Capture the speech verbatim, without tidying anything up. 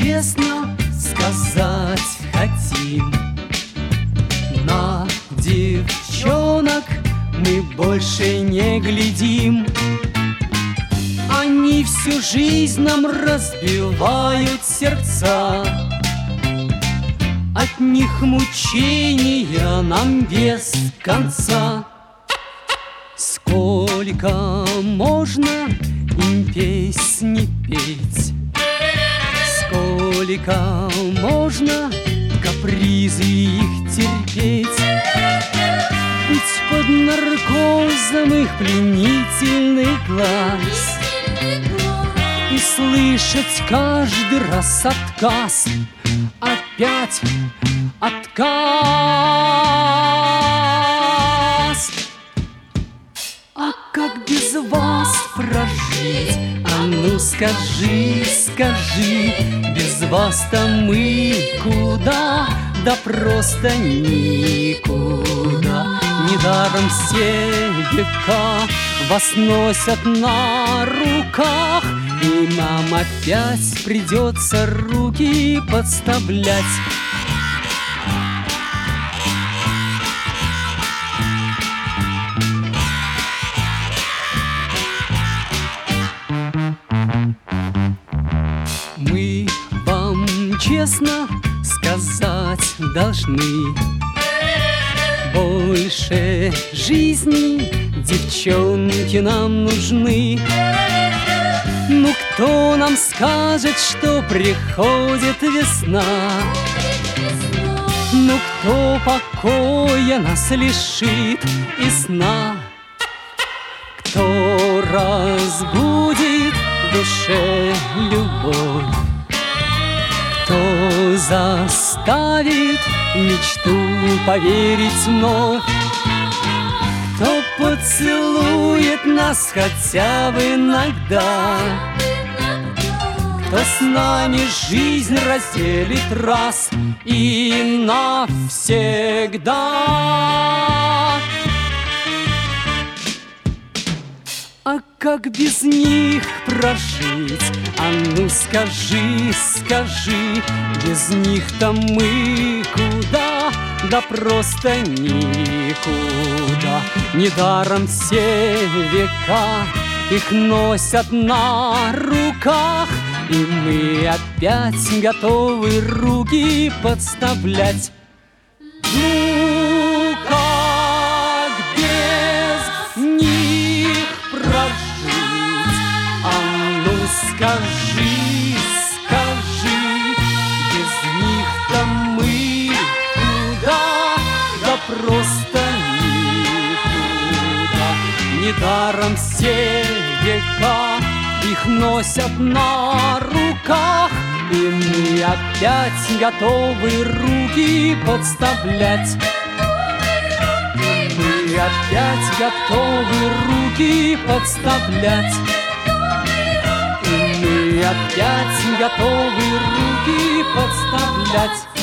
честно сказать хотим: на девчонок мы больше не глядим. Они всю жизнь нам разбивают сердца, от них мучения нам без конца. Сколько можно им песни петь, сколько можно капризы их терпеть, быть под наркозом их пленительный глаз и слышать каждый раз отказ, опять отказ. А как без вас прожить? А ну скажи, скажи, без вас-то мы куда? Да просто никуда. Недаром все века вас носят на руках, и нам опять придется руки подставлять. Мы вам честно сказать должны: больше жизни девчонки нам нужны. Ну кто нам скажет, что приходит весна? Ну кто покоя нас лишит и сна? Кто разбудит в душе любовь? Кто заставит мечту поверить вновь? Кто поцелует нас хотя бы иногда? Кто с нами жизнь разделит раз и навсегда? А как без них прожить? А ну скажи, скажи, без них-то мы куда? Да просто никуда. Недаром все века их носят на руках, и мы опять готовы руки подставлять. Ну как без них прожить? А ну скажи, скажи, без них-то мы куда? Да просто никуда. Недаром все века их носят на руках, и мы опять готовы руки подставлять. Мы опять готовы руки подставлять. Мы опять готовы руки подставлять.